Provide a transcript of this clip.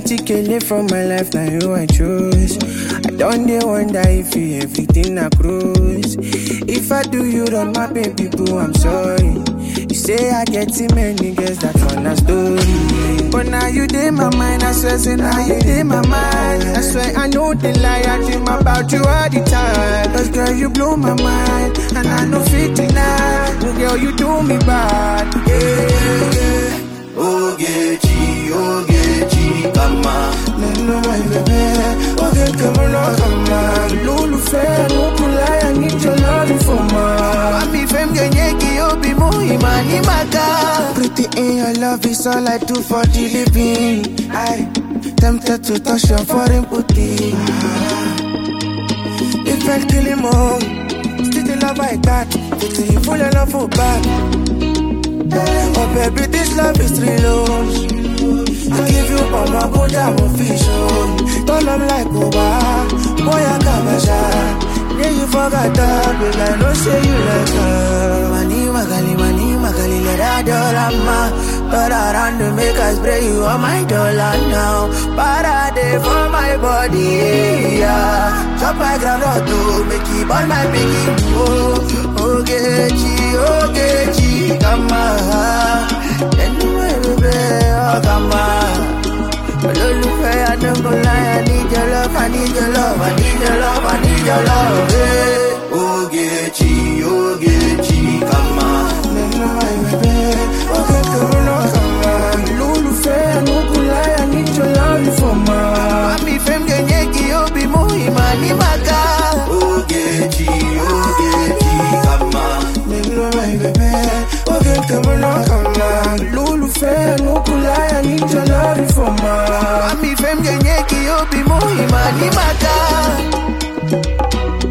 plenty killing from my life, now you I choose. I don't dey wonder if you everything I cruise. If I do you wrong, my baby boo, I'm sorry. You say I get too many girls, that's one a story. But now you dey my mind, I swear, say now you dey my mind. I swear I know the lie, I dream about you all the time. Cause girl, you blow my mind, and I know 59. Oh girl, you do me bad, yeah. Ogechi, come on. No, my baby, okay, come on. Lulu fair, no kulai, I need your love for ma. Mami fem genyeki obi muhimani maka. Pretty in your love is all I do for the living. I tempted to touch your foreign booty. If I kill him all, still the love I got. Till you full of love for back. Oh baby, this love is real. I give you all my good official. Don't love like Oba, boy I got my shot. Yeah, you forgot that, but I don't say you like her. Mani magali, let her dollar. But I run to make us spray you on my dollar now. Parade for my body, yeah. Chop my ground to make it all my biggie. Ogechi, come on. Anyway, baby, oh, come on. Olólùfẹ́, I don't go lie, I need your love, I need your love, I need your love, I need your love, hey. Ogechi, come on. No, my baby, okay, come on. Olólùfẹ́, I don't go lie, I need your love for ma. Mami fem genyeki obi muhimani maka. Ogechi, come on. No, my baby, okay, come on. Olólùfẹ́, I don't go lie, I need your love for ma. Mami fem genyeki obi muhimani maka.